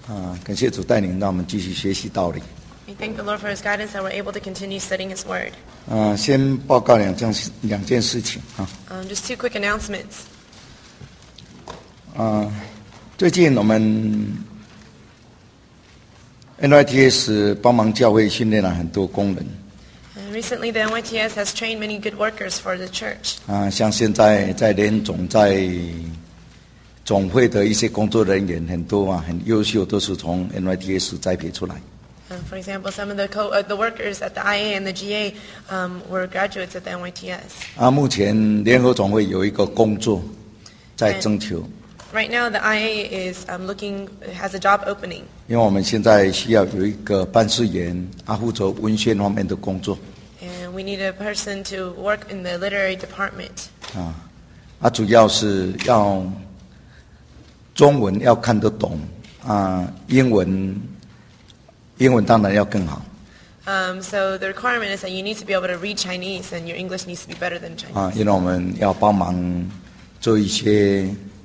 感谢主带领，让我们继续学习道理。 We thank the Lord for His guidance that we're able to continue studying His Word. 先报告两件事情啊。 Just two quick announcements. 最近我们 NYTS 帮忙教会训练了很多工人。 Recently, the NYTS has trained many good workers for the church. 像现在在联总在总会的一些工作人员很多很优秀，都是从 NYTS 栽培出来。 For example, some of the workers at the IA and the GA were graduates at the NYTS. 目前联合总会有一个工作在征求。 Right now, the IA is has a job opening. 因为我们现在需要有一个办事员，负责文宣方面的工作。 And we need a person to work in the literary department. 主要是要中文要看得懂，英文当然要更好。 So the requirement is that you need to be able to read Chinese, and your English needs to be better than Chinese. 因为我们要帮忙做一些，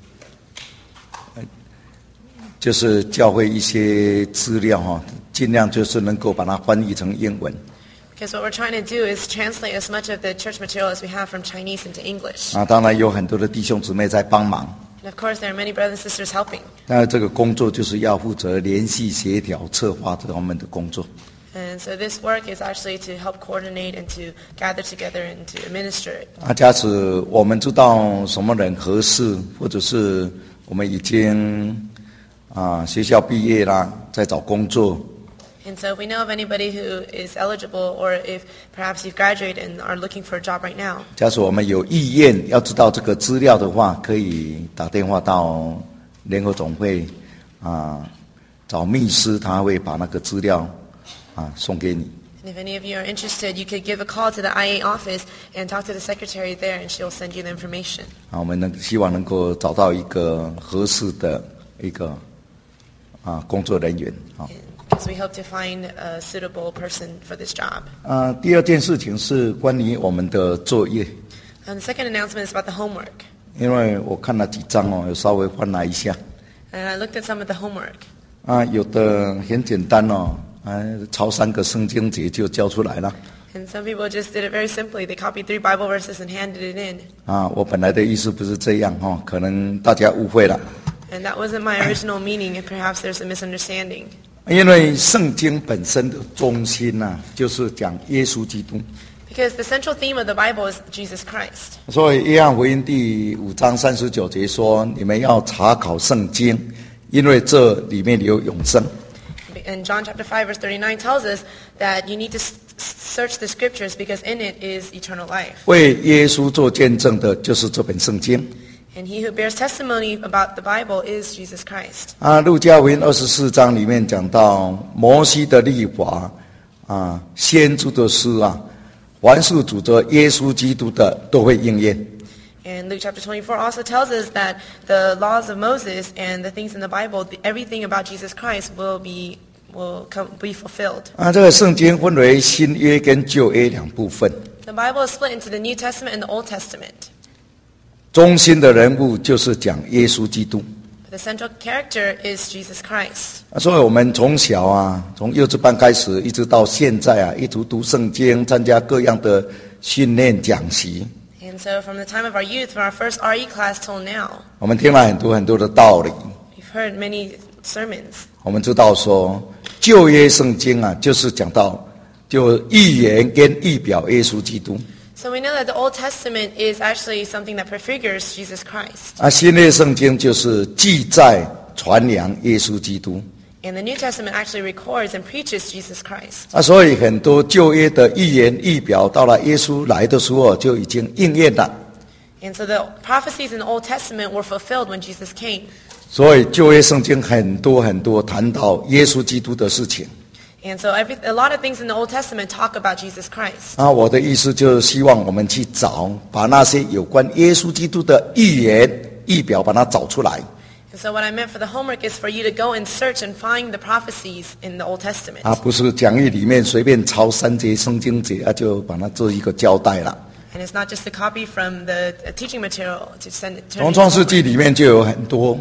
就是教会一些资料尽量就是能够把它翻译成英文。 Because what we're trying to do is translate as much of the church material as we have from Chinese into English. 当然有很多的弟兄姊妹在帮忙。 And of course, there are many brothers and sisters helping. 那这个工作就是要负责联系、协调、策划这方面的工作。 And so this work is actually to help coordinate and to gather together and to administer it. 假使我们知道什么人合适，或者是我们已经学校毕业啦，在找工作。 And so if we know of anybody who is eligible, or if perhaps you've graduated and are looking for a job right now. 假使我们有意愿要知道这个资料的话，可以打电话到联合总会找秘书，他会把那个资料送给你。 And if any of you are interested, you could give a call to the IA office and talk to the secretary there, and she'll send you the information. 我们希望能够找到一个合适的一个工作人员。 Because we hope to find a suitable person for this job. 第二件事情是关于我们的作业。 And the second announcement is about the homework. 因为我看了几张有稍微翻来一下。 And I looked at some of the homework. 有的很简单抄3个圣经节就交出来了。 And some people just did it very simply. They copied 3 Bible verses and handed it in. 我本来的意思不是这样可能大家误会了。 And that wasn't my original meaning, and perhaps there's a misunderstanding. 因为圣经本身的中心就是讲耶稣基督。 Because the central theme of the Bible is Jesus Christ. 所以约翰福音第5章39节说：“你们要查考圣经，因为这里面有永生。” And John chapter 5 verse 39 tells us that you need to search the scriptures because in it is eternal life. 为耶稣做见证的就是这本圣经。 And he who bears testimony about the Bible is Jesus Christ. 路加福音24章里面讲到摩西的律法先知的诗凡是指着耶稣基督的都会应验。 And Luke chapter 24 also tells us that the laws of Moses and the things in the Bible, everything about Jesus Christ will be fulfilled. 这个圣经分为新约跟旧约2部分。 The Bible is split into the New Testament and the Old Testament. 中心的人物就是讲耶稣基督。 The central character is Jesus Christ. 所以我们从小从幼稚班开始，一直到现在一直读圣经，参加各样的训练讲习。 And so from the time of our youth, from our first RE class till now, 我们听了很多的道理。 We've heard many sermons. 我们知道说，旧约圣经就是讲到就预言跟预表耶稣基督。 So we know that the Old Testament is actually something that prefigures Jesus Christ. 新约圣经就是记载传扬耶稣基督。 And the New Testament actually records and preaches Jesus Christ. 所以很多旧约的预言预表到了耶稣来的时候就已经应验了。 And so the prophecies in the Old Testament were fulfilled when Jesus came. 所以旧约圣经很多谈到耶稣基督的事情。 And so a lot of things in the Old Testament talk about Jesus Christ. 我的意思就是希望我们去找，把那些有关耶稣基督的预言预表把它找出来。 And so what I meant for the homework is for you to go and search and find the prophecies in the Old Testament. 不是讲义里面随便抄3节圣经节就把它做一个交代了。 And it's not just a copy from the teaching material to send it to. 从创世纪里面就有很多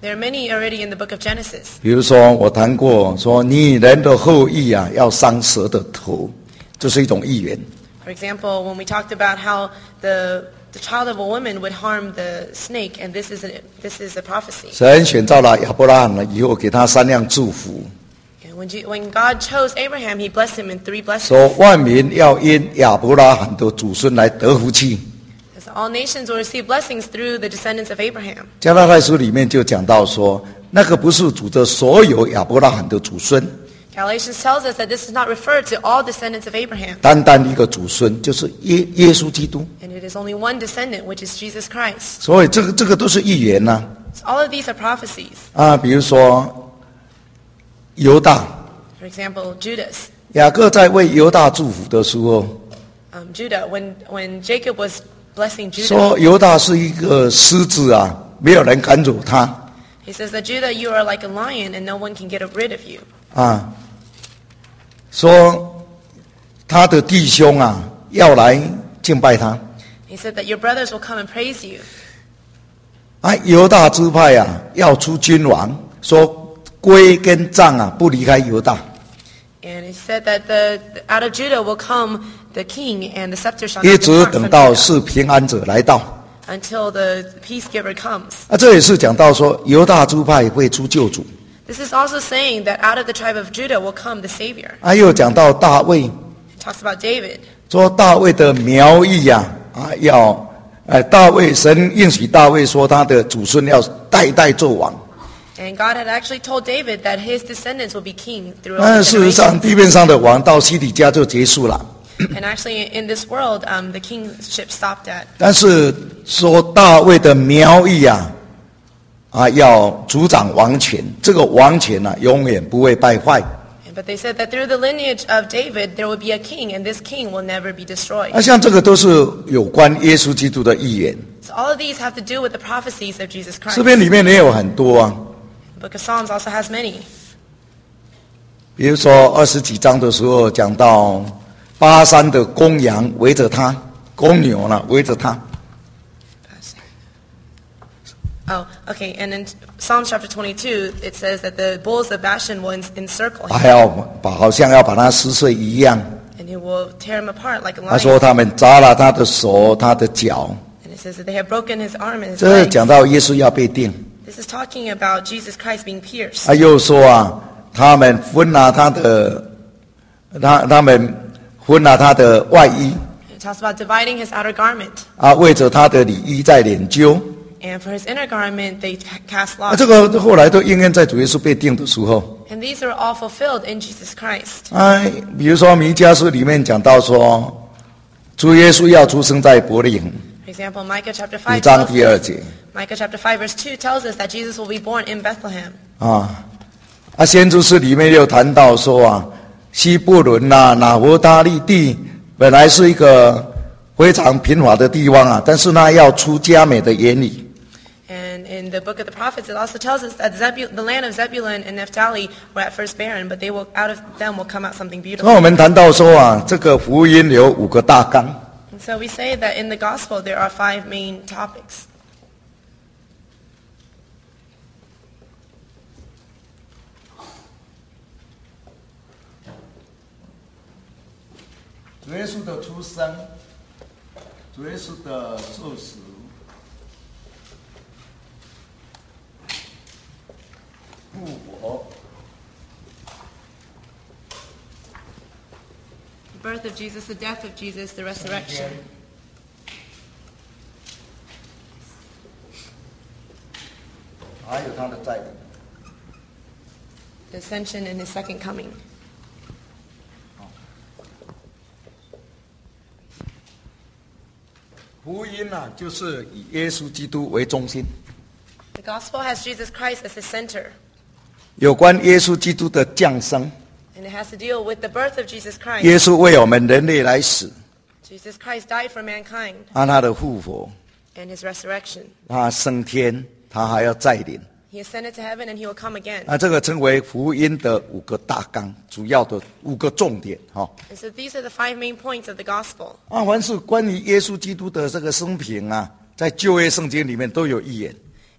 There are many already in the book of Genesis. 比如说，我谈过说，你人的后裔啊，要伤蛇的头，这是一种预言。 For example, when we talked about how the child of a woman would harm the snake, and this is a prophecy. 神选召了亚伯拉罕了以后，给他3样祝福， And when God chose Abraham, He blessed him in 3 blessings. 说万民要因亚伯拉罕的祖孙来得福气。 As all nations will receive blessings through the descendants of Abraham. 加拉太书里面就讲到说，那个不是指着所有亚伯拉罕的祖孙， Galatians tells us that this is not referred to all descendants of Abraham, 单单一个祖孙，就是耶稣基督。 and it is only one descendant, which is Jesus Christ. 所以这个都是预言呐。 So all of these are prophecies. 啊，比如说犹大， For example, Judas. 雅各在为犹大祝福的时候， Judah, when Jacob was blessing Judah, 说犹大是一个狮子啊，没有人敢惹他 he says that Judah, you are like a lion, and no one can get rid of you. 啊。说他的弟兄啊要来敬拜他 He said that your brothers will come and praise you. 啊，犹大支派啊要出君王，说圭跟杖啊不离开犹大。 And he said that out of Judah will come the king, and the scepter shall 一 not 直 depart 等 from 到 Judah 是平安者来到 until the peacegiver comes. 啊，这也是讲到说犹大支派会出救主 This is also saying that out of the tribe of Judah will come the Savior. 啊，又讲到大卫， It talks about David. 说大卫的苗裔啊要大卫神应许大卫说他的祖孙要代代做王。 And God had actually told David that his descendants will be king through all 但 the 事实上， generations. 地面上的王到西底家就结束了。 And actually, in this world, the kingship stopped at. 但是说大卫的苗裔啊要主掌王权，这个王权啊永远不会败坏。 But they said that through the lineage of David, there will be a king, and this king will never be destroyed. 像这个都是有关耶稣基督的预言， So all of these have to do with the prophecies of Jesus Christ. 诗篇里面也有很多啊。 The book of Psalms also has many. 比如说20几章的时候讲到巴山的公羊围着他，公牛呢围着他。 Oh, okay. And in Psalms chapter 22, it says that the bulls of Bashan will encircle him, 还要好像要把他撕碎一样。 and he will tear him apart like a 他说 lion. 他们扎了他的手，他的脚。 And it says that they have broken his arm and his 这 legs. 讲到耶稣要被定。 This is talking about Jesus Christ being pierced. 他又说啊，他们分了他的，他们分了他的外衣 It talks about dividing his outer garment. 啊，为着他的里衣在研究。 And for his inner garment, they cast 这 lots. 个后来都应验在主耶稣被定的时候。 And these are all fulfilled in Jesus Christ. 比如说弥迦书里面讲到说，主耶稣要出生在伯利恒， For example, Micah chapter 5 5 章 tells 第2 us, 节 Micah chapter 5 verse 2 tells us that Jesus will be born in Bethlehem. 先知书里面又谈到说啊，西布伦呐、拿弗他利地本来是一个非常贫乏的地方啊，但是呢要出佳美的言语。 And in the book of the prophets, it also tells us that the land of Zebulun and Naphtali were at first barren, but out of them will come out something 那 beautiful. 我们谈到说啊，这个福音有5个大纲。 And so we say that in the gospel there are 5 main topics. 主耶稣的出生，主耶稣的受死，复活， The birth of Jesus, the death of Jesus, the resurrection. 还有他的再临。 The ascension and his second coming. 福音啊，就是以耶稣基督为中心， The gospel has Jesus Christ as the center, 有关耶稣基督的降生， and it has to deal with the birth of Jesus 耶 Christ. 稣为我们人类来死， Jesus Christ died for mankind 他的复活， and his resurrection. 他升天，他还要再临。 He ascended to heaven and he will come again. 这个称为福音的5个大纲，主要的5个重点。 And so these are the 5 main points of the gospel. 凡是关于耶稣基督的这个生平啊，在旧约圣经里面都有预言。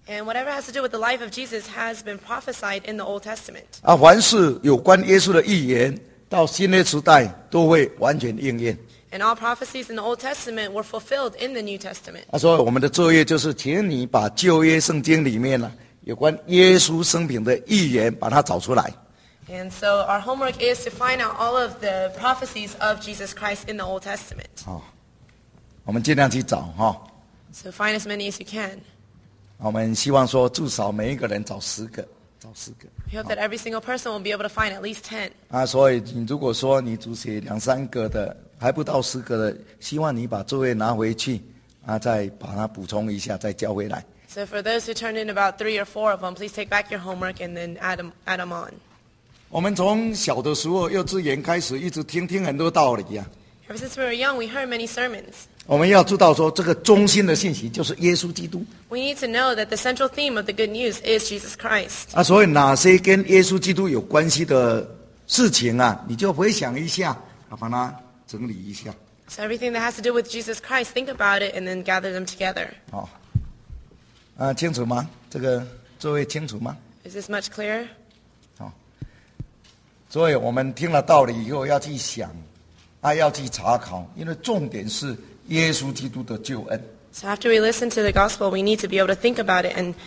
And whatever has to do with the life of Jesus has been prophesied in the Old Testament. 啊，凡是有关耶稣的预言，到新约时代都会完全应验。 And all prophecies in the Old Testament were fulfilled in the New Testament. 所以我们的作业就是，请你把旧约圣经里面呢有关耶稣生平的预言，把它找出来。 And so our homework is to find out all of the prophecies of Jesus Christ in the Old Testament. 好，我们尽量去找哈。 So find as many as you can. 我们希望说，至少每一个人找10个。 We hope that every single person will be able to find at least 10. 啊，所以你如果说你只写2、3个的，还不到10个的，希望你把作业拿回去，啊，再把它补充一下，再交回来。 So for those who turned in about 3 or 4 of them, please take back your homework and then add them on. 我们从小的时候，幼稚园开始，一直听很多道理呀。 Ever since we were young, we heard many sermons. 我们要知道说，这个中心的信息就是耶稣基督。 We need to know that the central theme of the good news is Jesus Christ. 啊，所以哪些跟耶稣基督有关系的事情啊，你就回想一下，把它整理一下。 So everything that has to do with Jesus Christ, think about it and then gather them together. 好，啊，清楚吗？这个作业清楚吗？ Is this much clearer? 好，所以我们听了道理以后要去想，啊，要去查考，因为重点是耶稣基督的救恩。 So after we listen to the gospel, we need to be able to think about it and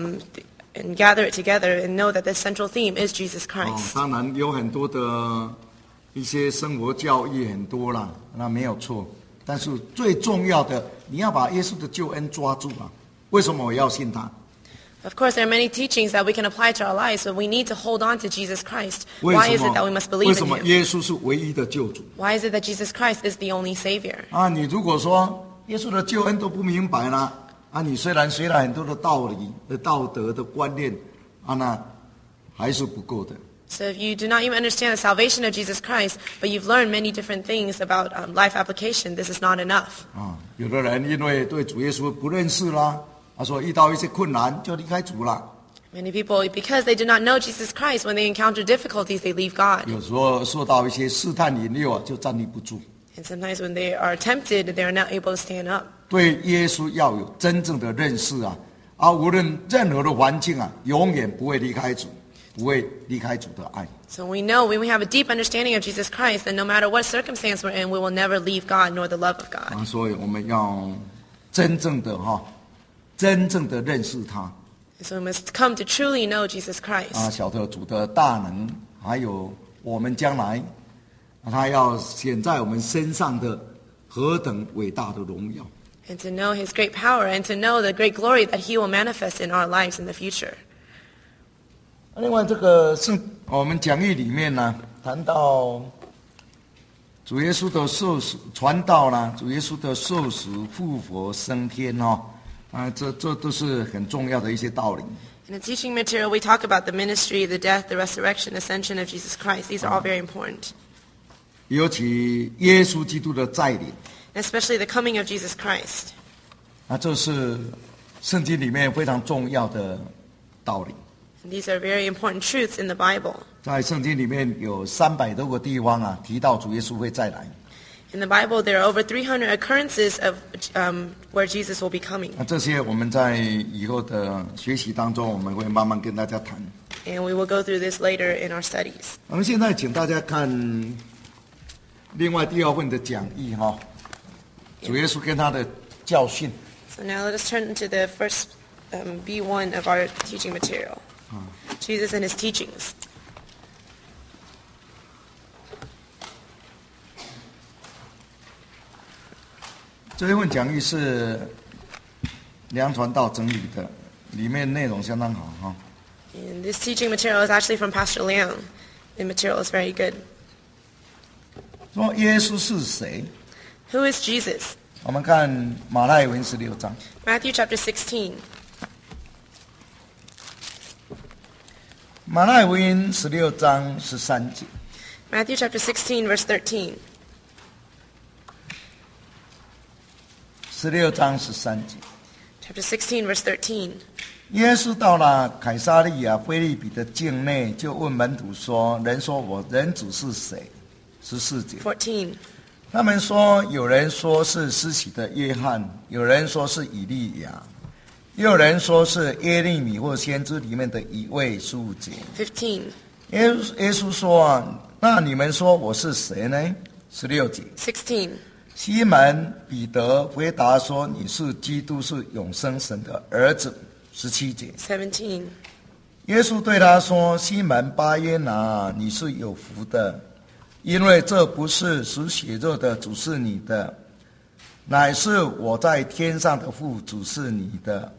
gather it together and know that the central theme is Jesus Christ. 当然有很多的一些生活教育很多啦，那没有错。但是最重要的，你要把耶稣的救恩抓住啊！为什么我要信他？ Of course, there are many teachings that we can apply to our lives, but we need to hold on to Jesus Christ. Why is it that we must 为 believe 什 in 么 Him? 耶稣是唯一的救主？ Why is it that Jesus Christ is the only Savior? 啊，你如果说耶稣的救恩都不明白啦，啊，你虽然学了很多的道理、道德的观念，啊，那还是不够的。 So if you do not even understand the salvation of Jesus Christ, but you've learned many different things about life application, this is not enough. 啊，有的人因为对主耶稣不认识啦，啊，说遇到一些困难就离开主了。 Many people, because they do not know Jesus Christ, when they encounter difficulties, they leave God. 有时候受到一些试探引诱啊，就站立不住。 And sometimes when they are tempted, they are not able to stand up. 对耶稣要有真正的认识啊，啊，无论任何的环境啊，永远不会离开主，不会离开主的爱。 So we know when we have a deep understanding of Jesus Christ, then no matter what circumstance we're in, we will never leave God nor the love of God. 啊，所以我们要真正的真正的认识他。 So we must come to truly know Jesus Christ. 啊，晓得主的大能，还有我们将来，他要显在我们身上的何等伟大的荣耀。 And to know His great power and to know the great glory that He will manifest in our lives in the future. 另外，这个我们讲义里面呢，谈到主耶稣的受死、传道啦，主耶稣的受死、复活、升天啊，这都是很重要的一些道理。 In the teaching material, we talk about the ministry, the death, the resurrection, ascension of Jesus Christ. These are all very important. 尤其耶稣基督的再临， And especially the coming of Jesus Christ. 啊，这是圣经里面非常重要的道理。 And these are very important truths in the Bible. 在圣经里面有300多个地方啊，提到主耶稣会再来。 In the Bible, there are over 300 occurrences of where Jesus will be coming. 那这些我们在以后的学习当中，我们会慢慢跟大家谈。 And we will go through this later in our studies. 我们现在请大家看另外第2份的讲义主耶稣跟他的教训。 So now let us turn to the first B1 of our teaching material. Jesus and His teachings. 这一份讲义是梁传道整理的，里面内容相当好 And this teaching material is actually from Pastor Liang. The material is very good. 说耶稣是谁？ Who is Jesus? 我们看马太福音16章。 Matthew chapter 16. 马太福音16章13节。 Matthew chapter 16, verse 13. 16章13节。 Chapter 16, verse 13. 耶稣到了凯撒利亚腓立比的境内，就问门徒说：“人说我人子是谁？”14节。 14. 他们说，有人说是施洗的约翰，有人说是以利亚， 也有人说是耶利米或先知里面的一位15节。 15. 耶稣说啊，那你们说我是谁呢？16节。 16. 西门彼得回答说，你是基督，是永生神的儿子。17节。 17. 耶稣对他说，西门巴约拿，你是有福的，因为这不是属血肉的主是你的，乃是我在天上的父主是你的。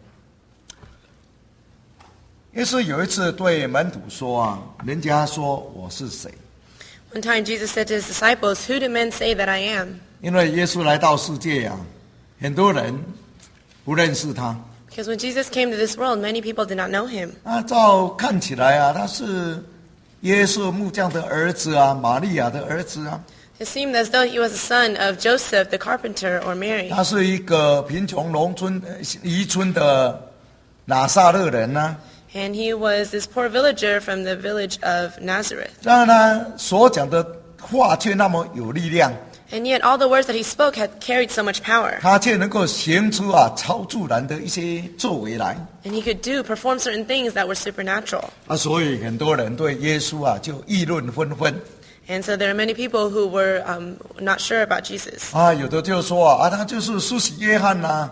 耶稣有一次对门徒说啊，人家说我是谁？ One time Jesus said to his disciples, "Who do men say that I am?" 因为耶稣来到世界啊，很多人不认识他。 Because when Jesus came to this world, many people did not know him. 照看起来啊，他是耶稣木匠的儿子啊，玛利亚的儿子啊。 It seemed as though he was the son of Joseph, the carpenter, or Mary. 他是一个贫穷农村渔村的拿撒勒人啊。 And he was this poor villager from the village of Nazareth. 但他所讲的话却那么有力量， And yet all the words that he spoke had carried so much power. 他却能够行出啊超自然的一些作为来 And he could perform certain things that were supernatural. 啊，所以很多人对耶稣啊就议论纷纷 And so there are many people who were not sure about Jesus. 啊，有的就说啊，他就是施洗约翰呐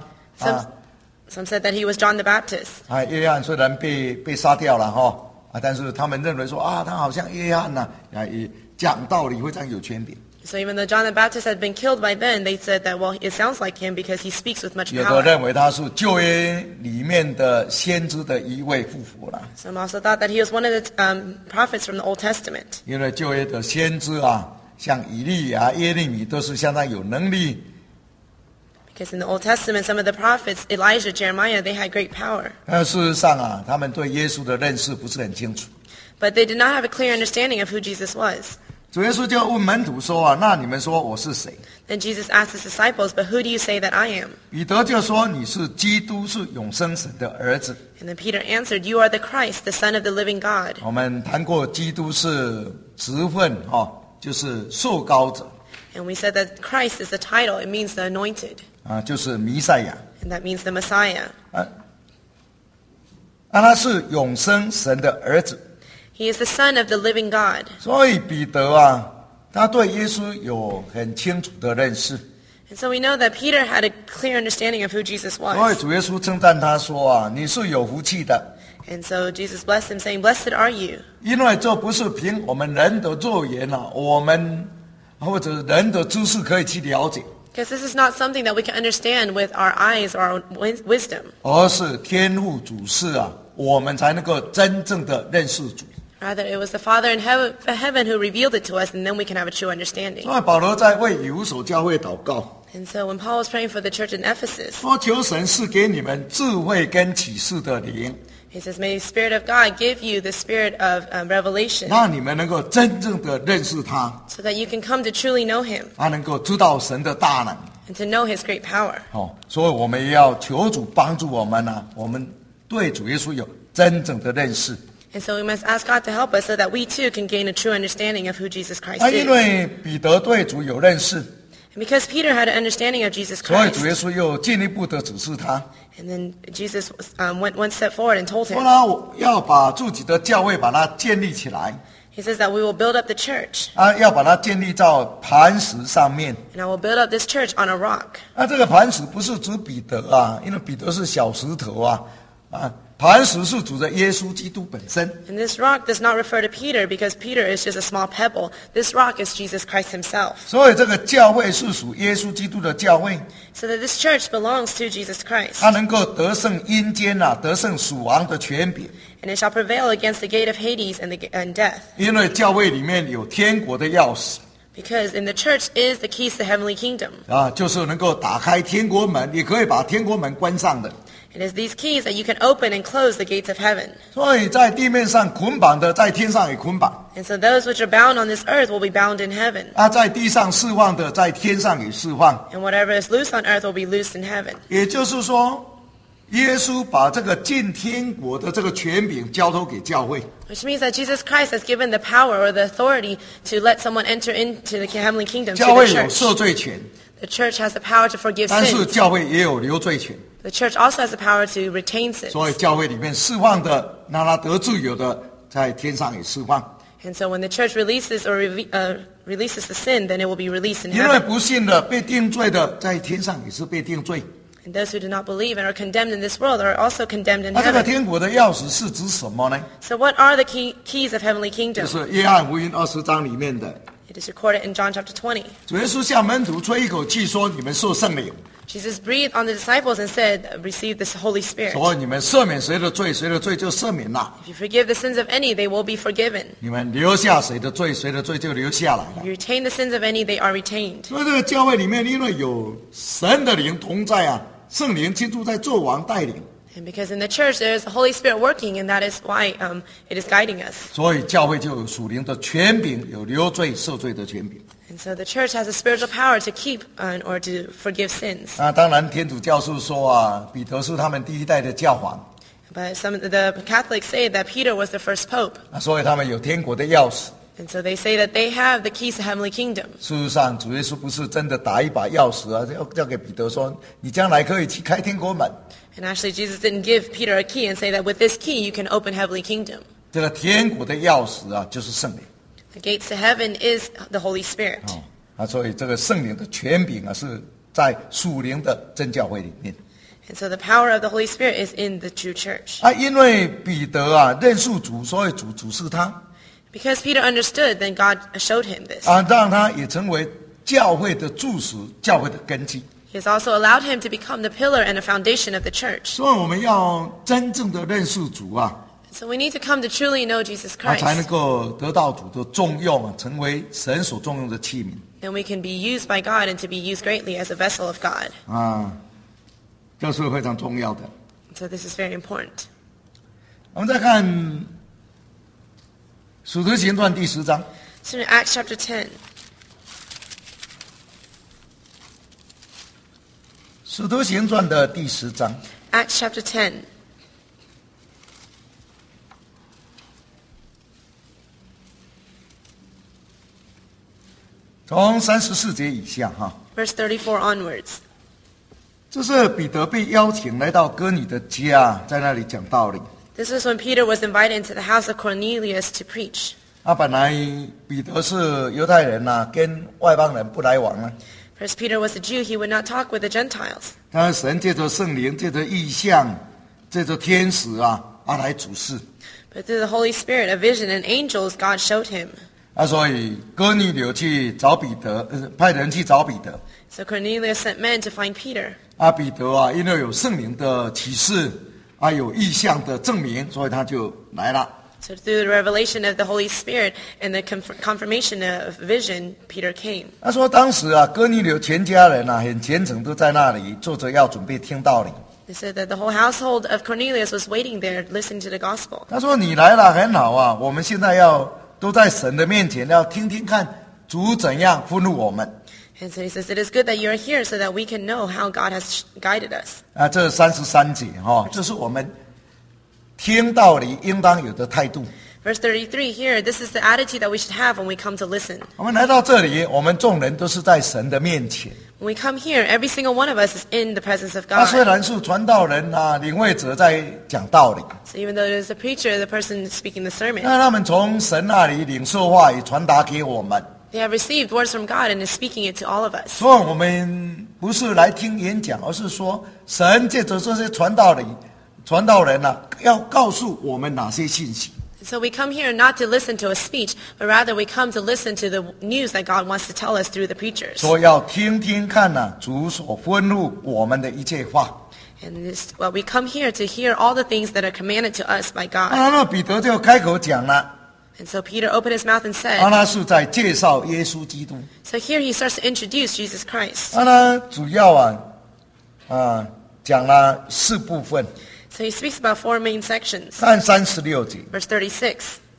Some said that he was John the Baptist. 啊，约翰虽然被杀掉了哈啊，但是他们认为说啊，他好像约翰呐啊，也讲道理非常有权柄。 So even though John the Baptist had been killed by then, they said that, well, it sounds like him because he speaks with much 有的 power. 认为他是旧约里面的先知的一位复活了， Some also thought that he was one of the prophets from the Old Testament. 因为旧约的先知啊，像以利亚、耶利米都是相当有能力。 Because in the Old Testament, some of the prophets, Elijah, Jeremiah, they had great power. 但事实上啊，他们对耶稣的认识不是很清楚。 But they did not have a clear understanding of who Jesus was. 主耶稣就问门徒说啊，那你们说我是谁？ Then Jesus asked his disciples, "But who do you say that I am?" 彼得就说你是基督，是永生神的儿子。 And then Peter answered, "You are the Christ, the Son of the living God." 我们谈过基督是职分就是受膏者 And we said that Christ is the title. It means the anointed. 啊，就是弥赛亚 And that means the Messiah. 啊，他是永生神的儿子。 He is the Son of the living God. 所以彼得啊，他对耶稣有很清楚的认识。 And so we know that Peter had a clear understanding of who Jesus 所以 was. 主耶稣称赞他说啊，你是有福气的， And so Jesus blessed him, saying, "Blessed are you." 因为这不是凭我们人的肉眼啊，我们或者人的知识可以去了解， Because this is not something that we can understand with our eyes or our wisdom. 而是天父主事啊，我们才能够真正的认识主。 Rather, it was the Father in heaven who revealed it to us, and then we can have a true understanding. 所以保罗在为以弗所教会祷告， And so when Paul was praying for the church in Ephesus, 说求神赐给你们智慧跟启示的灵， he says, "May the Spirit of God give you the spirit of revelation, 让你们能够真正的认识他， so that you can come to truly know Him 他能够知道神的大能。 and to know His great power." 所以我们也要求主帮助我们啊，我们对主耶稣有真正的认识。 And so we must ask God to help us so that we too can gain a true understanding of who Jesus Christ 因 is. 为彼得对主有认识， And because Peter had an understanding of Jesus 所以主耶 Christ, 稣又进一步的指示他， and then Jesus went one step forward and told 说 him, 他要把自己的教会把它建立起来， he says that we will build up the church, 要把它建立在磐石上面。 and I will build up this church on a rock. 这个磐石不是指彼得啊，因为彼得是小石头啊，磐石是指着耶稣基督本身。 And this rock does not refer to Peter because Peter is just a small pebble. This rock is Jesus Christ himself. 所以这个教会是属耶稣基督的教会， So that this church belongs to Jesus Christ. 它能够得胜阴间啊，得胜死亡的权柄。 And it shall prevail against the gate of Hades and death. 因为教会里面有天国的钥匙 Because in the church is the keys to the heavenly kingdom. 就是能够打开天国门，也可以把天国门关上的。 It is these keys that you can open and close the gates of heaven. 所以在地面上捆绑的，在天上也捆绑； And so those which are bound on this earth will be bound in heaven. 在地上释放的，在天上也释放。 And whatever is loose on earth will be loosed in heaven. 也就是说，耶稣把这个进天国的这个权柄交托给教会。 Which means that Jesus Christ has given the power or the authority to let someone enter into the heavenly kingdom 教 to 会 the 有 church. 赦罪权， The church has the power to forgive 但是 sins. 教会也有留罪权， The church also has the power to retain sins. 所以教会里面释放的，让他得自由的，在天上也释放。 And so when the church releases releases the sin, then it will be released in 因为 heaven. 不信的、被定罪的，在天上也是被定罪。 And those who do not believe and are condemned in this world are also condemned in 那这个 heaven. 天国的钥匙是指什么呢？ So what are the keys of heavenly 就 kingdom? 是约翰福音20章里面的， It is recorded in John chapter 20. 主耶稣向门徒吹一口气说：“你们受圣灵， Jesus breathed on the disciples and said, receive this Holy Spirit. 所以你们赦免谁的罪，谁的罪就赦免了； If you forgive the sins of any, they will be forgiven. 你们留下谁的罪，谁的罪就留下来了 If。you retain the sins of any, they are retained. 所以这个教会里面，因为有神的灵同在啊，圣灵亲自在做王带领， And because in the church there is the Holy Spirit working, and that is why it is guiding us. 所以教会就有属灵的权柄，有留罪赦罪的权柄。 And so the church has a spiritual power to keep or to forgive sins. 那当然，天主教是说啊，彼得是他们第一代的教皇， But some of the Catholics say that Peter was the first pope. 所以他们有天国的钥匙。 And so they say that they have the keys to heavenly kingdom. 事实上，主耶稣不是真的打一把钥匙啊，交给彼得说：“你将来可以去开天国门。 And actually Jesus didn't give Peter a key and say that with this key you can open heavenly kingdom. ” 这个天国的钥匙啊，就是圣灵。 The gates to heaven is the Holy Spirit. 所以这个圣灵的权柄啊，是在属灵的真教会里面。 And so the power of the Holy Spirit is in the true church. 因为彼得啊认识主，所以主指示他 Because Peter understood, then God showed him this. 让他也成为教会的柱石、教会的根基。 He has also allowed him to become the pillar and the foundation of the church. 所以我们要真正的认识主啊， So we need to come to truly know Jesus 才能 Christ. 够得到主的重用啊，成为神所重用的器皿 Then we can be used by God and to be used greatly as a vessel of God. 这是非常重要的。 So this is very important. 我们再看《使徒行传》第10章， So in Acts chapter 10, 《使徒行传》的第10章， Acts chapter 10, 从34节以下哈， verse 34 onwards. 这是彼得被邀请来到哥尼的家，在那里讲道理。 This is when Peter was invited into the house of Cornelius to preach. 本来彼得是犹太人跟外邦人不来往啊。 First Peter was a Jew, he would not talk with the Gentiles. 但是神借着圣灵、借着异象、借着天使来主事。 But through the Holy Spirit, a vision, and angels, God showed him. 所以哥尼流去找彼得，派人去找彼得。 So Cornelius sent men to find Peter. 彼得因为有圣灵的启示，有异象的证明，所以他就来了。 So through the revelation of the Holy Spirit and the confirmation of vision, Peter came. 他说当时哥尼流全家人很虔诚，都在那里坐着要准备听道理。 They said that the whole household of Cornelius was waiting there, listening to the gospel. 他说你来了很好我们现在都在神的面前，要听听看主怎样吩咐我们。 And so he says, it is good that you are here so that we can know how God has guided us. 这33节这是我们听道理应当有的态度。 Verse 33 here, this is the attitude that we should have when we come to listen. 我们来到这里，我们众人都是在神的面前。 When we come here, every single one of us is in the presence of 虽 God. 然是传道人领会者在讲道理， So even though it is the preacher, the person speaking the sermon, 他们从神那里领受话语传达给我们。 they have received words from God and is speaking it to all of us. 所以我们不是来听演讲，而是说神借着这些传道人要告诉我们哪些信息。 So we come here not to listen to a speech, but rather we come to listen to the news that God wants to tell us through the preachers. 所以要听听看主所吩咐我们的一切话。 And we come here to hear all the things that are commanded to us by God. 那彼得就开口讲了， And so Peter opened his mouth and said, 他是在介绍耶稣基督。 so here he starts to introduce Jesus Christ. 他主要讲了4部分， So he speaks about 4 main sections. 看36节， Verse 36.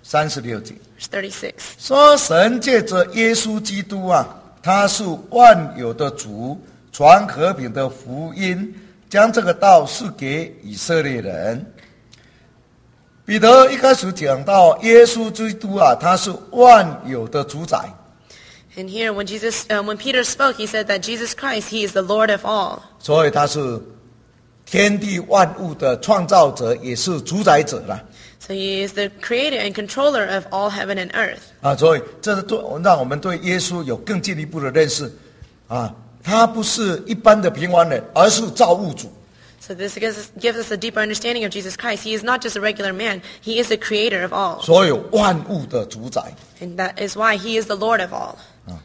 36节 Verse 36. 说神借着耶稣基督他是万有的主，传和平的福音，将这个道赐给以色列人。彼得一开始讲到耶稣基督他是万有的主宰。 And here, when Peter spoke, he said that Jesus Christ, he is the Lord of all. 所以他是天地万物的创造者，也是主宰者啦。 So he is the creator and controller of all heaven and earth. 所以这是让我们对耶稣有更进一步的认识。他不是一般的平凡人，而是造物主。 So this gives us a deeper understanding of Jesus Christ. He is not just a regular man. He is the creator of all. 所有万物的主宰。 And that is why he is the Lord of all.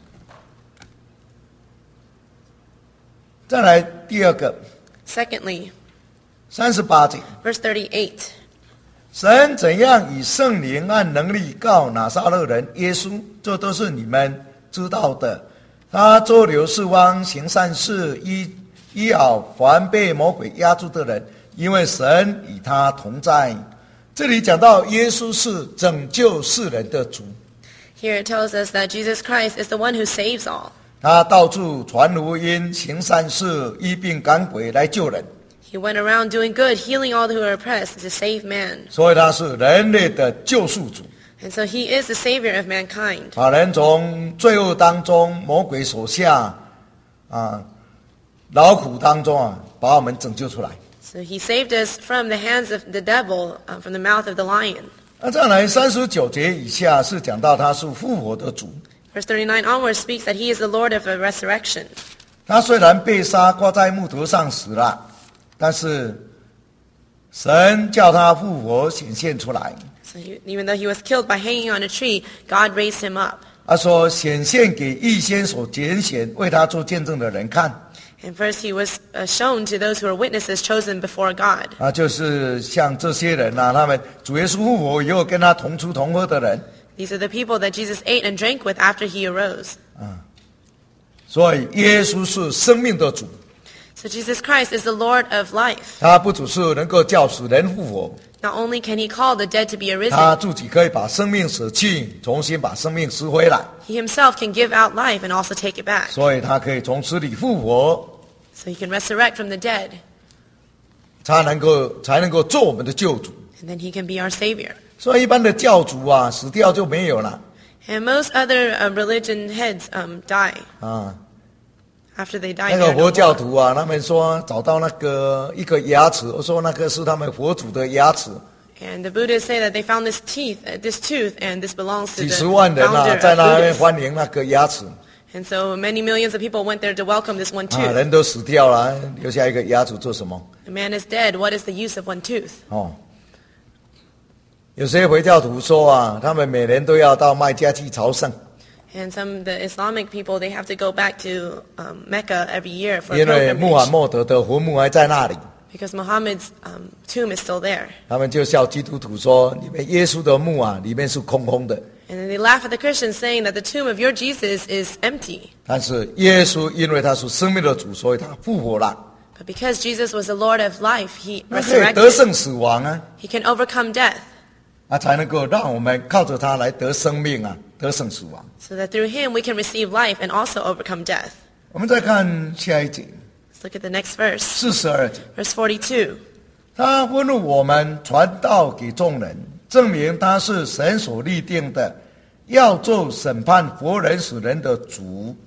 再来第二个 Secondly, 38节， verse 38. 神怎样以圣灵和能力告拿撒勒人耶稣，这都是你们知道的。他周流四方，行善事，医好凡被魔鬼压住的人，因为神与他同在。这里讲到耶稣是拯救世人的主， Here it tells us that Jesus Christ is the one who saves all. 他到处传福音，行善事，医病赶鬼来救人， He went around doing good, healing all who are oppressed, to save man. 所以他是人类的救赎主， And so he is the savior of mankind. 把人从罪恶当中、魔鬼手下劳苦当中把我们拯救出来。 So he saved us from the hands of the devil, from the mouth of the lion. 再来39节以下是讲到他是复活的主。 Verse 39 onwards speaks that he is the Lord of resurrection. 他虽然被杀挂在木头上死了，但是神叫他复活显现出来。 So even though he was killed by hanging on a tree, God raised him up. 他说显现给预先所拣选为他做见证的人看。 And first he was shown to those who are witnesses chosen before God. 就是像这些人他们主耶稣复活以后跟他同吃同喝的人。 These are the people that Jesus ate and drank with after he arose. 所以耶稣是生命的主， So Jesus Christ is the Lord of life. 他不只是能够叫死人复活， Not only can he call the dead to be 他 arisen, 自己可以把生命舍弃，重新把生命拾回来， he himself can give out life and also take it back. 所以他可以从死里复活， So he can resurrect from the dead, 才能够做我们的救主。 and then he can be our savior. 所以一般的教主死掉就没有了 And most other religion heads die. 啊。 After they die, 那 they 个 are 佛 no 教 more. 徒他们说找到一个牙齿，我说那个是他们佛祖的牙齿， And the Buddhists say that they found this tooth, and this belongs to 几 the 十万人 founder 在 of 那边 Buddhists. 欢迎那个牙齿 And so many millions of people went there to welcome this one tooth. 人都死掉了，留下一个牙齿做什么？ The man is dead. What is the use of one tooth? 有些回教徒说他们每年都要到麦加去朝圣， And some of the Islamic people, they have to go back to Mecca every year for a 因为穆罕 pilgrimage 默德的坟墓还在那里。 because Muhammad's tomb is still there. 他们就笑基督徒说：“你们耶稣的墓里面是空空的。 And then they laugh at the Christians saying that the tomb of your Jesus is empty. ” 但是耶稣因为他是生命的主，所以他复活了， But because Jesus was the Lord of life, he 他可以得 resurrected. 胜死亡 He can overcome death 才能够让我们靠着他来得生命得胜死亡。 so that through him we can receive life and also overcome death. 我们再看下一节 Let's look at the next verse, 42节， verse 42. 他吩咐我们传道给众人，证明他是神所立定的，要做审判活人死人的主。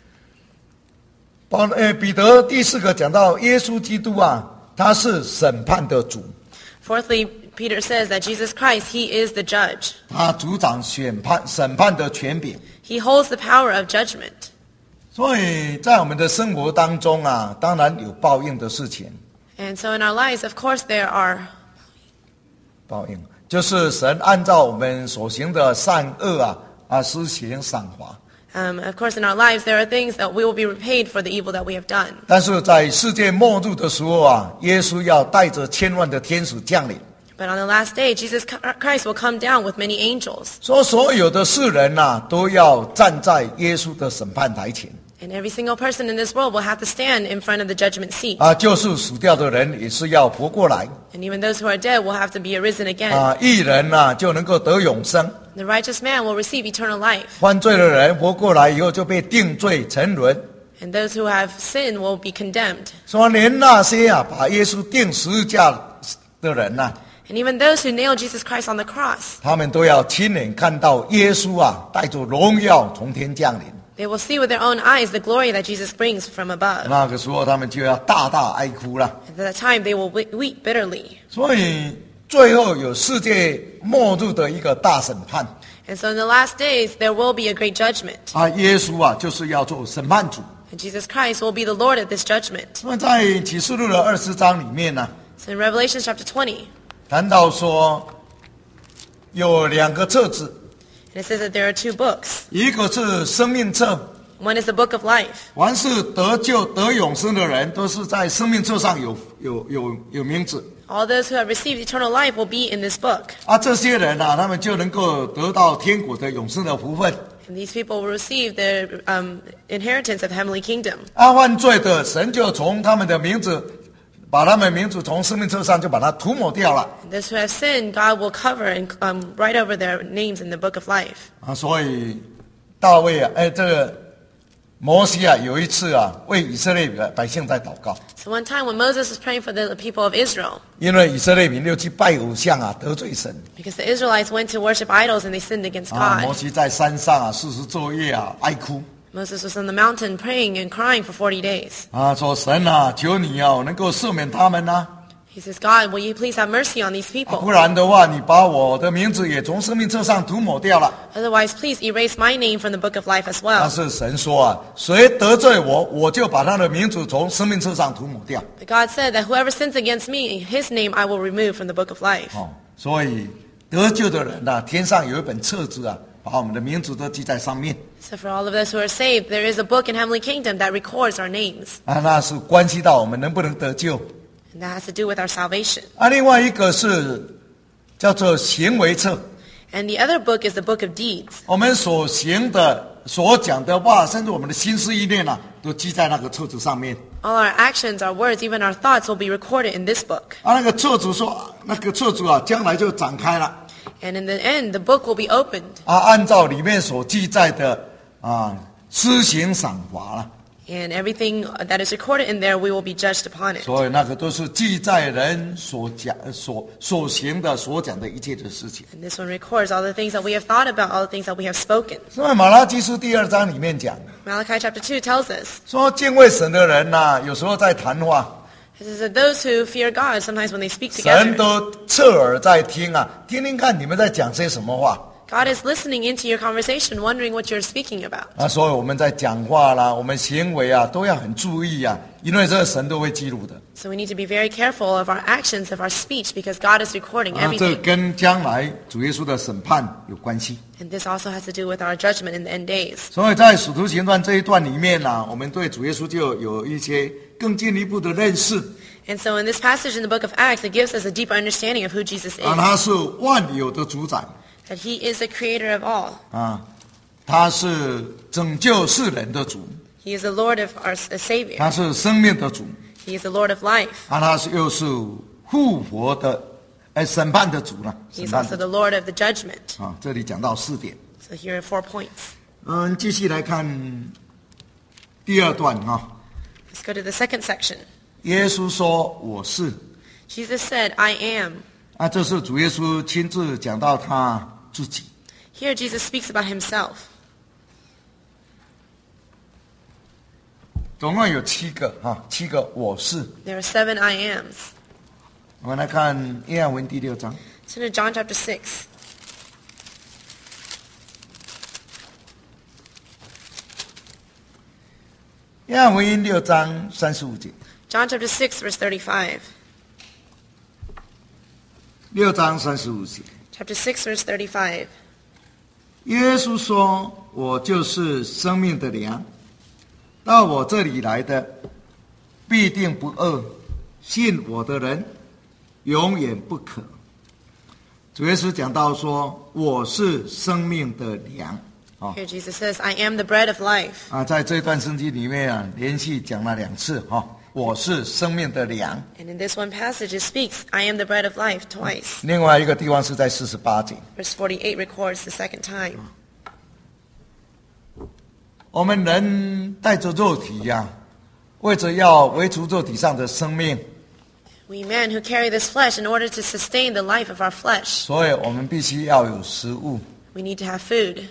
彼得第4个讲到耶稣基督他是审判的主， Fourthly, Peter says that Jesus Christ, he is the judge. 他主掌审判的权柄。 He holds the power of judgment. 所以在我们的生活当中当然有报应的事情。 And so in our lives, of course, there are 报应就是神按照我们所行的善恶施行赏罚。 of course, in our lives, there are things that we will be repaid for the evil that we have done. 但是在世界末日的时候耶稣要带着千万的天使降临， But on the last day, Jesus Christ will come down with many angels. 说所有的世人都要站在耶稣的审判台前 And every single person in this world will have to stand in front of the judgment seat. 就是死掉的人也是要活过来 And even those who are dead will have to be arisen again. 义人就能够得永生， The righteous man will receive eternal life. 犯罪的人活过来以后就被定罪沉沦。 And those who have sinned will be condemned. 说连那些把耶稣钉十字架的人 And even those who nailed Jesus Christ on the cross, 他们都要亲眼看到耶稣带着荣耀从天降临。 They will see with their own eyes the glory that Jesus brings from above. 那个时候他们就要大大哀哭了。 At that time, they will weep bitterly. 所以最后有世界末日的一个大审判 And so in the last days, there will be a great judgment. 啊，耶稣啊就是要做审判主。 And Jesus Christ will be the Lord at this judgment. 那么在启示录的20章里面呢， So in Revelation chapter 20, 谈到说有2个册子， and it says that there are 2 books. 一个是生命册， One is the book of life. 凡是得救得永生的人，都是在生命册上有名字。 All those who have received eternal life will be in this book. 啊，这些人啊，他们就能够得到天国的永生的福分。 And these people will receive the inheritance of heavenly kingdom. 啊，犯罪的神就从他们的名字，把他们名字从生命册上就把它涂抹掉了。 And those who have sinned, God will cover and write over their names in the book of life. 啊，所以大卫啊，这个摩西啊，有一次啊，为以色列百姓在祷告， So one time when Moses was praying for the people of Israel, 因为以色列民又去拜偶像啊，得罪神 because the Israelites went to worship idols and they sinned against 啊。摩 God. 西在山上啊，40昼夜啊，哀哭 Moses was on the mountain praying and crying for 40 days. 啊，说神啊，求你啊，能够赦免他们啊。 He says, God, will you please have mercy on these 不 people? 然的话，你把我的名字也从生命册上涂抹掉了。 Otherwise, please erase my name from the book of life as 但 well. 是神说啊，谁得罪我，我就把他的名字从生命册上涂抹掉。 But God said that whoever sins against me, his name I will remove from the book of life. 哦，所以得救的人呐、天上有一本册子啊，把我们的名字都记在上面 So for all of us who are saved, there is a book in heavenly kingdom that records our names. 啊，那是关系到我们能不能得救 And that has to do with our salvation. 啊。另外一个是叫做行为册， And the other book is the book of deeds. 我们所行的、所讲的话，甚至我们的心思意念啊，都记在那个册子上面。 All our actions, our words, even our thoughts will be recorded in this book. 啊，那个册子说，那个册子啊，将来就展开了 And in the end, the book will be opened. 啊，按照里面所记载的啊，施行赏罚了。 And everything that is recorded in there, we will be judged upon it. 所以那个都是记载人所讲、所行的、所讲的一切的事情。 And this one records all the things that we have thought about, all the things that we have spoken. 所以马拉基书第2章里面讲 Malachi chapter 2 tells us, 说，敬畏神的人呐、有时候在谈话， it says that those who fear God, sometimes when they speak 神 together, 都侧耳在听啊，听听看你们在讲些什么话 God is listening into your conversation, wondering what you're speaking about. 啊。所以我们在讲话啦，我们行为啊，都要很注意啊，因为这个神都会记录的 So we need to be very careful of our actions, of our speech, because God is recording 啊。这 everything. 跟将来主耶稣的审判有关系。 And this also has to do with our judgment in the end days. 所以在使徒行传这一段里面呢、我们对主耶稣就有一些更进一步的认识 And so in this passage in the book of Acts, it gives us a deeper understanding of who Jesus 啊， is. 他是万有的主宰 That he is the creator of all. 啊，他是拯救世人的主， He is the Lord of our Savior. 他是生命的主， He is the Lord of life. 啊，他是又是复活的，审判的主了， He 审 is 判 also 的 the Lord of the judgment. 啊，这里讲到4点。 So here are 4 points. 继续来看第2段啊， Let's go to the second section. 耶稣说我是 Jesus said, I am. 啊，这是主耶稣亲自讲到他自己。 Here Jesus speaks about himself. 总共有7个啊，7个我是。 There are 7 I ams. 我们来看约翰福音第6章。 Turn to John chapter 6. 约翰福音6章35节。 John chapter 6, verse 35. 6章35节。 Chapter 6, verse 35. 耶稣说：“我就是生命的粮，到我这里来的，必定不饿；信我的人，永远不渴。”主耶稣讲到说：“我是生命的粮。” Here Jesus says, I am the bread of life. 啊，在这段圣经里面啊，连续讲了2次哈，我是生命的粮。 And in this one passage it speaks, I am the bread of life, twice. 另外一个地方是在48节。 Verse 48 records the second time. 我们人带着肉体呀、为着要维持肉体上的生命， We men who carry this flesh in order to sustain the life of our flesh, 所以我们必须要有食物。 we need to have food.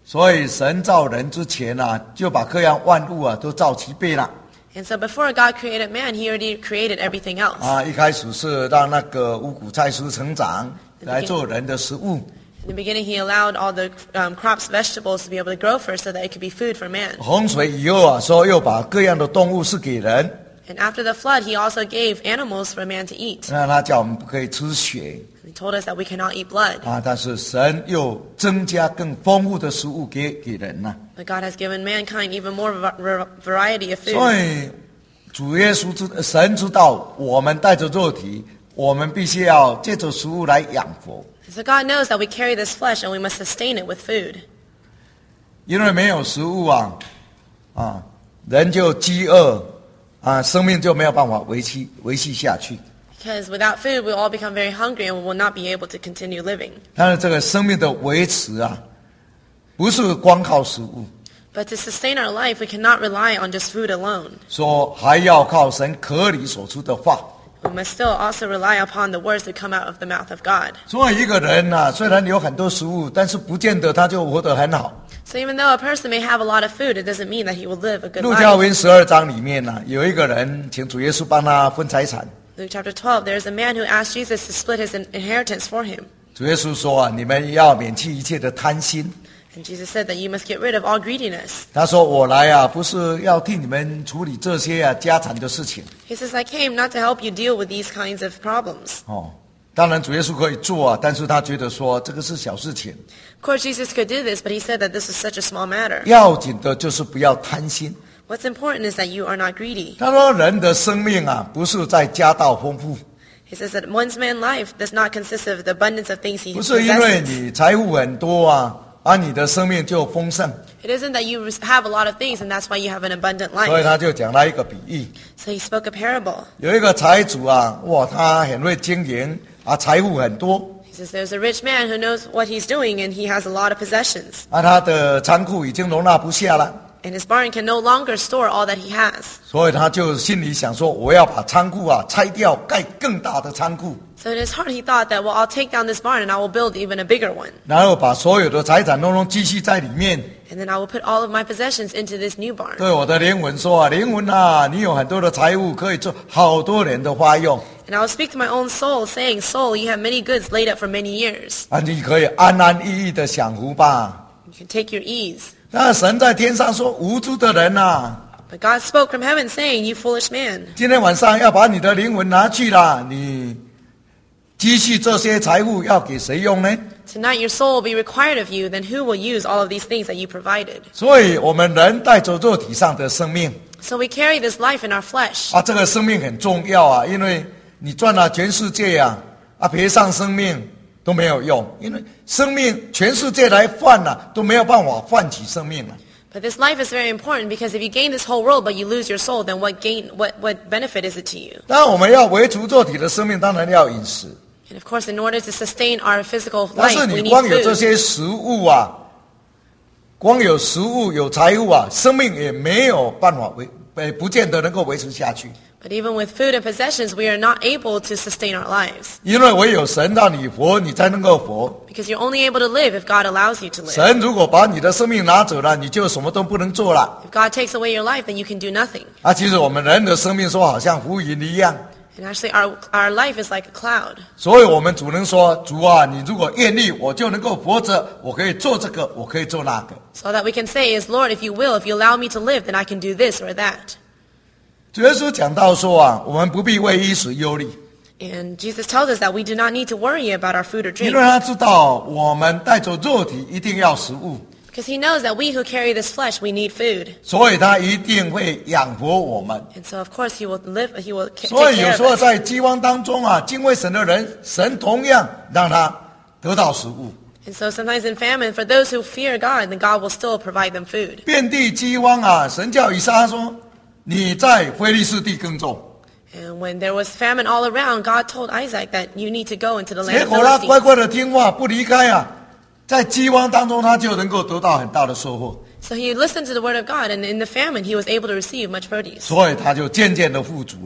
所以神造人之前啊，就把各样万物啊都造齐备了。 And so before God created man, he already created everything else. 一开始是让那个五谷菜蔬成长，来做人的食物。 In the beginning, he allowed all the crops, vegetables to be able to grow first so that it could be food for man. 洪水以后啊，说又把各样的动物是给人。 And after the flood, he also gave animals for man to eat. 那他叫我们不可以吃血。 He told us that we cannot eat blood. 但是神又增加更丰富的食物给人呐。 But God has given mankind even more variety of 所 food. 以主耶稣神知道我们带着肉体，我们必须要借着食物来养活。 So God knows that we carry this flesh and we must sustain it with food. 因为没有食物人就饥饿生命就没有办法维系下去。 Because without food, we'll all become very hungry and we will not be able to continue living. 但是这个生命的维持不是光靠食物， But to sustain our life, we cannot rely on just food alone. 说还要靠神口里所出的话。 We must still also rely upon the words that come out of the mouth of God. 所以一个人虽然有很多食物，但是不见得他就活得很好。 So even though a person may have a lot of food, it doesn't mean that he will live a good 路加 life. 福音12章里面有一个人请主耶稣帮他分财产。 Luke chapter 12, there's a man who asked Jesus to split his inheritance for him. 主耶稣说你们要免去一切的贪心。 And Jesus said that you must get rid of all greediness. 他说我来不是要替你们处理这些家产的事情。 He says, I came not to help you deal with these kinds of problems. 当然主耶稣可以做但是他觉得说这个是小事情。 Of course, Jesus could do this, but he said that this is such a small matter. 要紧的就是不要贪心。 What's important is that you are not greedy. 他说人的生命不是在家道丰富， He says that one's man's life does not consist of the abundance of things he 不是因为 possesses. 你财富很多你的生命就丰盛。 It isn't that you have a lot of things and that's why you have an abundant 所以 life. 他就讲了一个比喻， So he spoke a parable. 有一个财主他很会经营财富很多。 He says there's a rich man who knows what he's doing and he has a lot of possessions. 他的仓库已经容纳不下了， And his barn can no longer store all that he has. 所以他就心里想说，我要把仓库拆掉，盖更大的仓库， So in his heart he thought that, well, I'll take down this barn and I will build even a bigger one. 然后把所有的财产都积蓄在里面。 And then I will put all of my possessions into this new barn. 对我的灵魂说灵魂你有很多的财物可以做好多年的花用 And I will speak to my own soul, saying, Soul, you have many goods laid up for many years. 你可以安安逸逸的享福吧。 You can take your ease. 那神在天上说无知的人 But God spoke from heaven, saying, You foolish man. 今天晚上要把你的灵魂拿去了，你积蓄这些财物要给谁用呢？ Tonight your soul will be required of you, then who will use all of these things that you provided? 所以我们人带着肉体上的生命 So we carry this life in our flesh. 这个生命很重要因为你赚了全世界赔上生命都没有用，因为生命全世界来换都没有办法换取生命了。 But this life is very important because if you gain this whole world but you lose your soul, then what benefit is it to you? 当然我们要维持肉体的生命，当然要饮食。 And of course, in order to sustain our physical 但是 life, we 你 need 光有这 food. 些食物光有食物有财物生命也没有办法不见得能够维持下去。 But even with food and possessions, we are not able to sustain our lives. 因为唯有神让你活，你才能够活。 Because you're only able to live if God allows you to live. 神如果把你的生命拿走了，你就什么都不能做了。 If God takes away your life, then you can do nothing. 其实我们人的生命说好像浮云一样， And actually, our life is like a cloud. 所以我们只能说主你如果愿意，我就能够活着，我可以做这个，我可以做那个。 So all that we can say is, Lord, if you will, if you allow me to live, then I can do this or that. 主耶稣讲到说我们不必为衣食忧虑， And Jesus tells us that we do not need to worry about our food or 因 drink. 为他知道我们带着肉体一定要食物， Because he knows that we who carry this flesh, we need food. 所以他一定会养活我们。 And so, of course, he will take 所以有 care 时候 of us. 在饥荒当中敬畏神的人，神同样让他得到食物。 And so sometimes in famine, for those who fear God, then God will still provide them food. 遍地饥荒神叫以撒说：“你在非利士地耕种。” And when there was famine all around, God told Isaac that you need to go into the 结 land 果 of 他乖 Philistines. 乖的听话，不离开在饥荒当中他就能够得到很大的收获， So he listened to the word of God, and in the famine, he was able to receive much produce. 所以他就渐渐的富足了。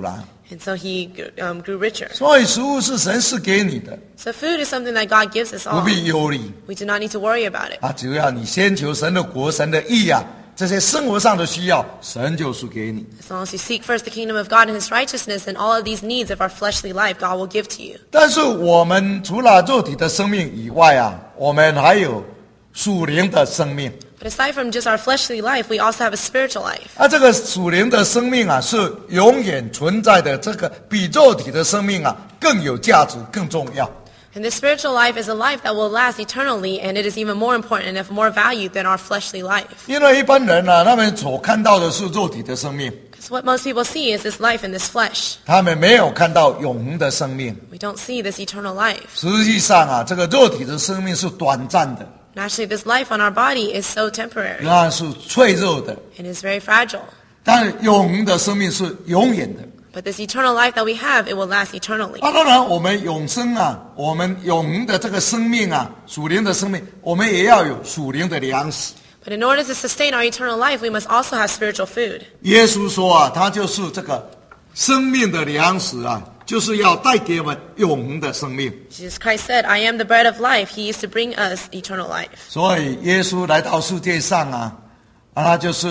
And so he grew richer. 所以食物是神赐给你的， So food is something that God gives us 不 all. 必忧虑 We do not need to worry about it. 啊！只要你先求神的国、神的义啊，这些生活上的需要，神就赐给你。 As long as you seek first the kingdom of God and His righteousness, and all of these needs of our fleshly life, God will give to you. 但是我们除了肉体的生命以外啊，我们还有属灵的生命。 But aside from just our fleshly life, we also have a spiritual life. 啊，这个属灵的生命啊，是永远存在的，这个比肉体的生命啊更有价值、更重要。 And this spiritual life is a life that will last eternally, and it is even more important and of more value than our fleshly life. 因为一般人啊，他们所看到的是肉体的生命， Because what most people see is this life in this flesh. 他们没有看到永恒的生命。 We don't see this eternal life. 实际上啊，这个肉体的生命是短暂的， And actually, this life on our body is so temporary 那是脆弱的， and is very fragile. 但是永恒的生命是永远的。 But this eternal life that we have, it will last eternally. 当然，我们永生啊，我们永恒的这个生命啊，属灵的生命，我们也要有属灵的粮食。 But in order to sustain our eternal life, we must also have spiritual food. 耶稣说啊，他就是这个生命的粮食啊，就是要带给我们永恒的生命。 Jesus Christ said, I am the bread of life. He is to bring us eternal life. 所以耶稣来到世界上啊，他就是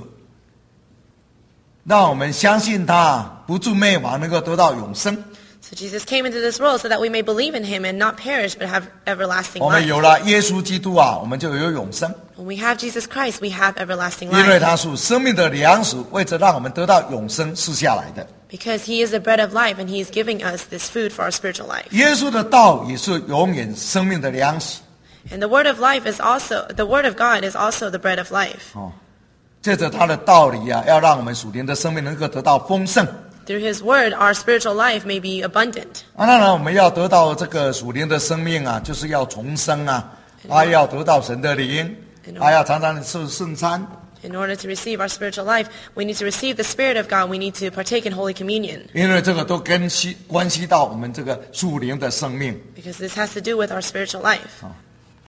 让我们相信他，不至灭亡，能够得到永生。 So Jesus came into this world so that we may believe in Him and not perish but have everlasting 我们 life. 有了耶稣基督啊，我们就有永生， When we have Jesus Christ, we have everlasting 因为 life. 他是生命的粮食，为着让我们得到永生赐下来的。 Because He is the bread of life and He is giving us this food for our spiritual life. 耶稣的道也是永远生命的粮食。 And the word of life is also, the word of God is also the bread of life. 哦，借着他的道理啊，要让我们属灵的生命能够得到丰盛。 Through His word, our spiritual life may be abundant. 当然，我们要得到这个属灵的生命啊，就是要重生啊，还要得到神的灵，还要常常的吃圣餐。 In order to receive our spiritual life, we need to receive the Spirit of God. We need to partake in Holy Communion. 因为这个都关系到我们这个属灵的生命。 Because this has to do with our spiritual life.